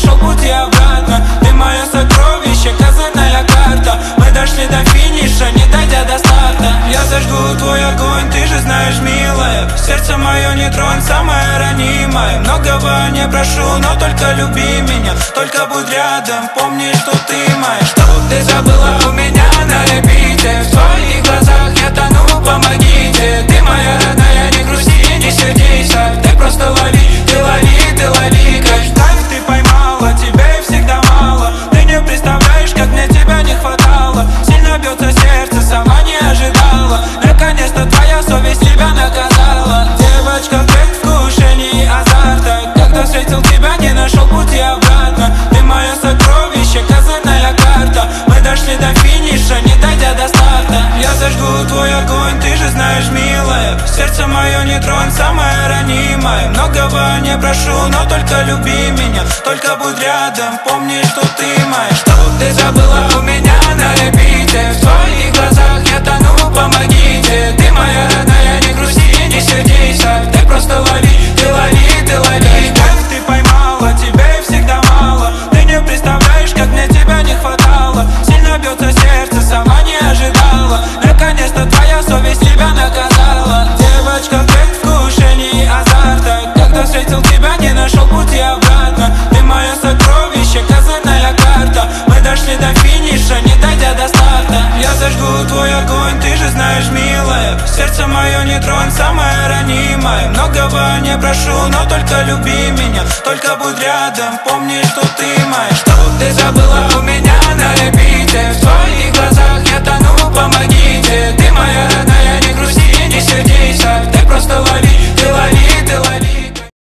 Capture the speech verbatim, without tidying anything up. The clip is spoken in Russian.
нашел пути обратно. Ты мое сокровище, козырная карта. Мы дошли до финиша, не дойдя до старта. Я зажгу твой огонь, ты же знаешь, милая. Сердце мое не тронь, самое ранимое. Многого не прошу, но только люби меня. Только будь рядом, помни, что ты моя. Что ты забыла у меня на репите? В твоих глазах я тону, помогите. Ты моя родная, не грусти, не сердися. Ты просто лови, ты лови, ты лови. Кайф ты поймала, тебе всегда мало. Ты не представляешь, как мне тебя не хватало. Сильно бьется сердце, сама не ожидала. Наконец-то твоя совесть тебя наказала. Девочка в предвкушении азарта. Когда встретил тебя, не нашел пути обратно. Ты мое сокровище, козырная карта. Мы дошли до финиша, не дойдя до старта. Я зажгу твой огонь, ты же знаешь, милая. Сердце мое не тронь, самое ранимое. Многого не прошу, но только люби меня. Только будь рядом, помни, что ты моя. Что ты забыла у меня на репите? В твоих глазах я тону, помогите. Ты моя родная, не грусти, не сердися. Ты просто лови, ты лови, ты лови. Как ты поймала, тебе всегда мало. Ты не представляешь, как мне тебя не хватало. Сильно бьется сердце, сама не ожидала. Наконец-то твоя совесть тебя наказала. Девочка в предвкушении азарта. Когда встретил тебя, не нашел пути обратно. Ты мое сокровище, козырная карта. Мы дошли до финиша, не дойдя до старта. Я зажгу твой огонь, ты же знаешь, милая. Сердце мое не тронь, самое ранимое. Многого не прошу, но только люби меня. Только будь рядом, помни, что ты моя. Что ты забыла